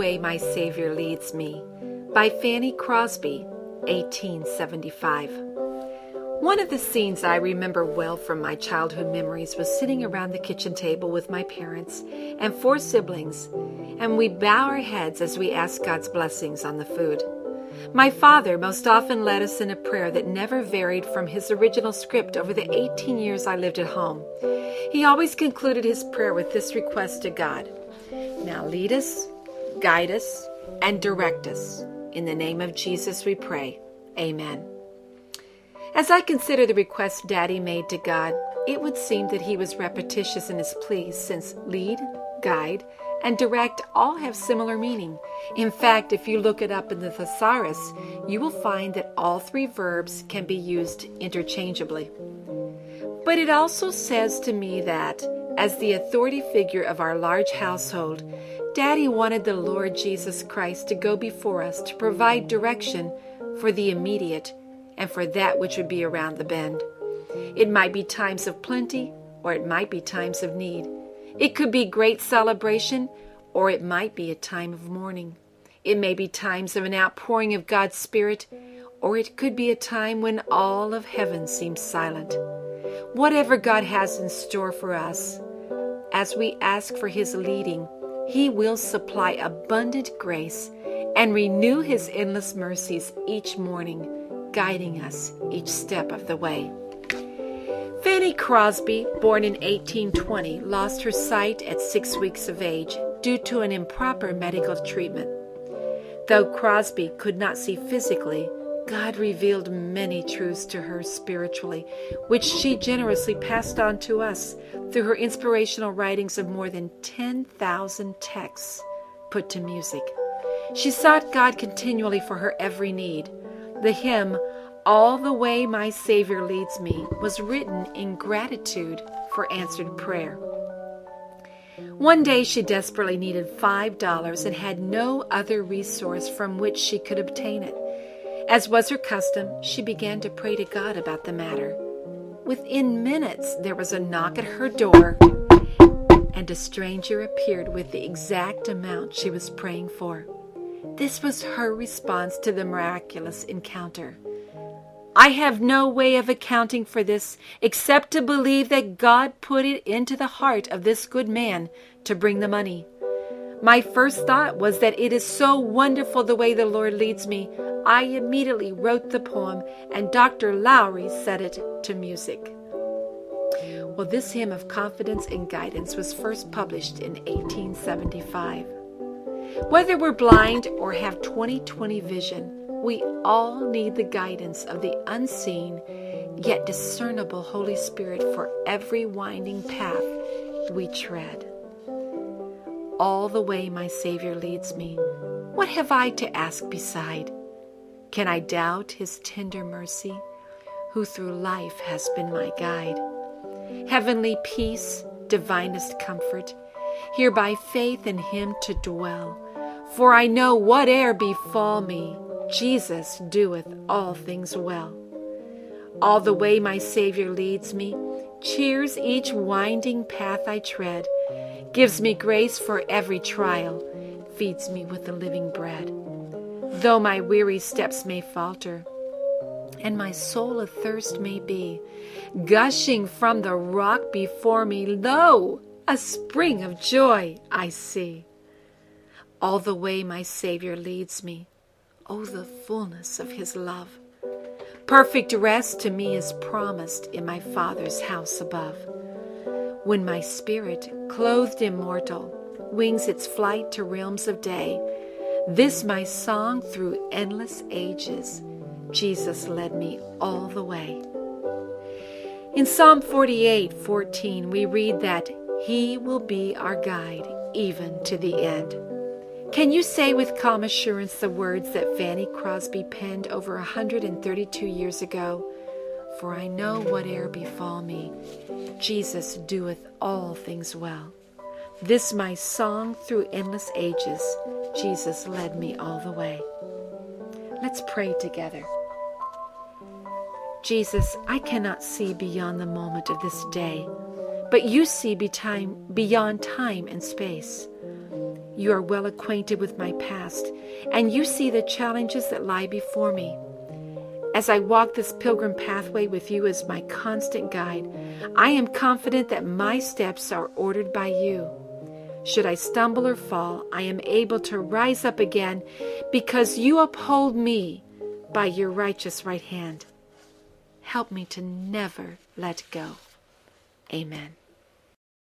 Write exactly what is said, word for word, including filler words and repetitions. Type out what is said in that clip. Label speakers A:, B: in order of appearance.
A: Way My Savior Leads Me by Fanny Crosby, eighteen seventy-five. One of the scenes I remember well from my childhood memories was sitting around the kitchen table with my parents and four siblings, and we'd bow our heads as we asked God's blessings on the food. My father most often led us in a prayer that never varied from his original script over the eighteen years I lived at home. He always concluded his prayer with this request to God: "Now lead us, guide us, and direct us. In the name of Jesus we pray. Amen." As I consider the request Daddy made to God, it would seem that he was repetitious in his pleas, since lead, guide, and direct all have similar meaning. In fact, if you look it up in the thesaurus, you will find that all three verbs can be used interchangeably. But it also says to me that, as the authority figure of our large household, Daddy wanted the Lord Jesus Christ to go before us to provide direction for the immediate and for that which would be around the bend. It might be times of plenty, or it might be times of need. It could be great celebration, or it might be a time of mourning. It may be times of an outpouring of God's Spirit, or it could be a time when all of heaven seems silent. Whatever God has in store for us, as we ask for His leading, He will supply abundant grace and renew His endless mercies each morning, guiding us each step of the way. Fanny Crosby, born in eighteen twenty, lost her sight at six weeks of age due to an improper medical treatment. Though Crosby could not see physically, God revealed many truths to her spiritually, which she generously passed on to us through her inspirational writings of more than ten thousand texts put to music. She sought God continually for her every need. The hymn, "All the Way My Savior Leads Me," was written in gratitude for answered prayer. One day she desperately needed five dollars and had no other resource from which she could obtain it. As was her custom, she began to pray to God about the matter. Within minutes, there was a knock at her door, and a stranger appeared with the exact amount she was praying for. This was her response to the miraculous encounter. "I have no way of accounting for this except to believe that God put it into the heart of this good man to bring the money. My first thought was that it is so wonderful the way the Lord leads me. I immediately wrote the poem, and Doctor Lowry set it to music." Well, this hymn of confidence and guidance was first published in eighteen seventy-five. Whether we're blind or have twenty twenty vision, we all need the guidance of the unseen yet discernible Holy Spirit for every winding path we tread. All the way my Savior leads me. What have I to ask beside? Can I doubt His tender mercy, who through life has been my guide? Heavenly peace, divinest comfort, here by faith in Him to dwell. For I know whate'er befall me, Jesus doeth all things well. All the way my Savior leads me, cheers each winding path I tread, gives me grace for every trial, feeds me with the living bread. Though my weary steps may falter, and my soul athirst may be, gushing from the rock before me, lo, a spring of joy I see. All the way my Savior leads me, oh, the fullness of His love. Perfect rest to me is promised in my Father's house above. When my spirit, clothed immortal, wings its flight to realms of day, this my song through endless ages, Jesus led me all the way. In Psalm forty-eight fourteen, we read that He will be our guide even to the end. Can you say with calm assurance the words that Fanny Crosby penned over one hundred thirty-two years ago? For I know whate'er befall me, Jesus doeth all things well. This my song through endless ages, Jesus led me all the way. Let's pray together. Jesus, I cannot see beyond the moment of this day, but you see beyond time and space. You are well acquainted with my past, and you see the challenges that lie before me. As I walk this pilgrim pathway with you as my constant guide, I am confident that my steps are ordered by you. Should I stumble or fall, I am able to rise up again because you uphold me by your righteous right hand. Help me to never let go. Amen.